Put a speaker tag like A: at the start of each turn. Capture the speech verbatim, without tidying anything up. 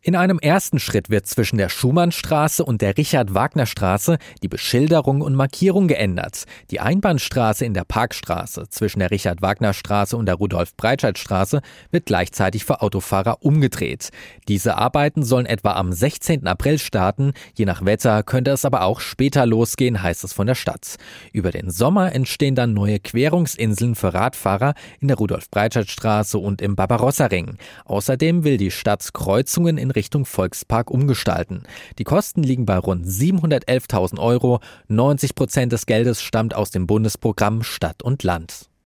A: In einem ersten Schritt wird zwischen der Schumannstraße und der Richard-Wagner-Straße die Beschilderung und Markierung geändert. Die Einbahnstraße in der Parkstraße zwischen der Richard-Wagner-Straße und der Rudolf-Breitscheid-Straße wird gleichzeitig für Autofahrer umgedreht. Diese Arbeiten sollen etwa am sechzehnten April starten. Je nach Wetter könnte es aber auch später losgehen, heißt es von der Stadt. Über den Sommer entstehen dann neue Querungsinseln für Radfahrer in der Rudolf-Breitscheid-Straße und im Barbarossa-Ring. Außerdem will die Stadt Kreuzungen in Richtung Volkspark umgestalten. Die Kosten liegen bei rund siebenhundertelftausend Euro. neunzig Prozent des Geldes stammt aus dem Bundesprogramm Stadt und Land.